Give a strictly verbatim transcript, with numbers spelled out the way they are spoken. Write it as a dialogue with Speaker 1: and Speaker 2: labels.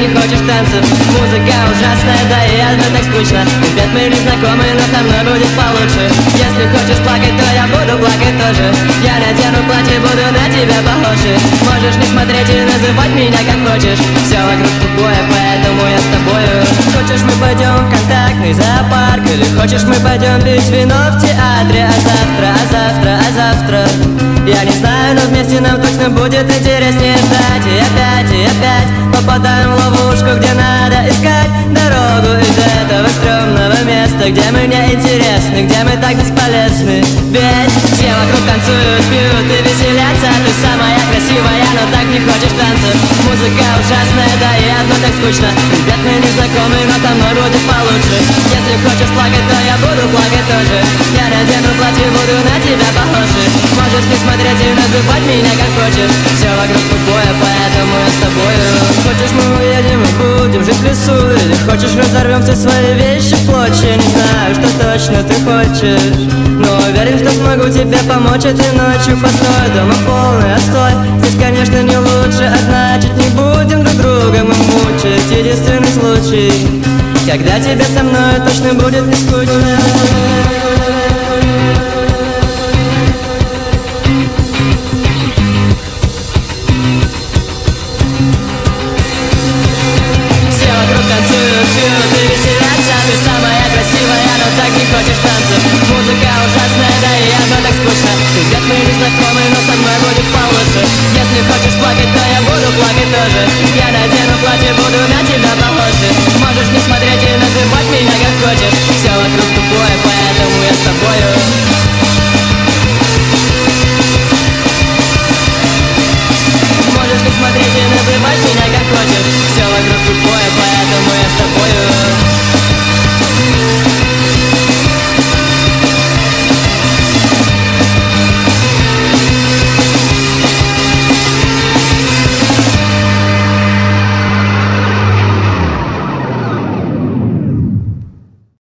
Speaker 1: хочешь танцев. Музыка ужасная, да и одно так скучно. Ребят, мы не знакомы, но со мной будет получше. Если хочешь плакать, то я буду плакать тоже. Я надену платье, буду на тебя похожи. Можешь не смотреть и называть меня как хочешь. Все вокруг тупое, поэтому я с тобою. Хочешь, мы пойдем в контактный зоопарк, или хочешь, мы пойдем пить вино в театре. А завтра, а завтра, а завтра я не знаю, но вместе нам точно будет интереснее ждать. И опять, и опять попадаем в ловушку, где надо искать дорогу из этого стрёмного места, где мы не интересны, где мы так бесполезны. Ведь все вокруг танцуют, пьют и веселятся. Ты самая красивая, но так не хочешь танцев. Музыка ужасная, да и одно так скучно. Ребят, мы не знакомы, но со мной будет получше. Если хочешь плакать, то я буду плакать тоже. Я надену платье, буду на тебя похожи. Можешь не смотреть и называть меня как хочешь. Все вокруг тупое, поэтому я с тобою. Хочешь, мы уедем и будем жить в лесу, или хочешь, разорвем все свои вещи в клочья. Не знаю, что точно ты хочешь, но уверен, что смогу тебе помочь этой ночью. Постой, дома полный отстой. Здесь, конечно, не лучше, а значит, не будем друг друга мы мучить. Единственный случай, когда тебе со мной точно будет не скучно.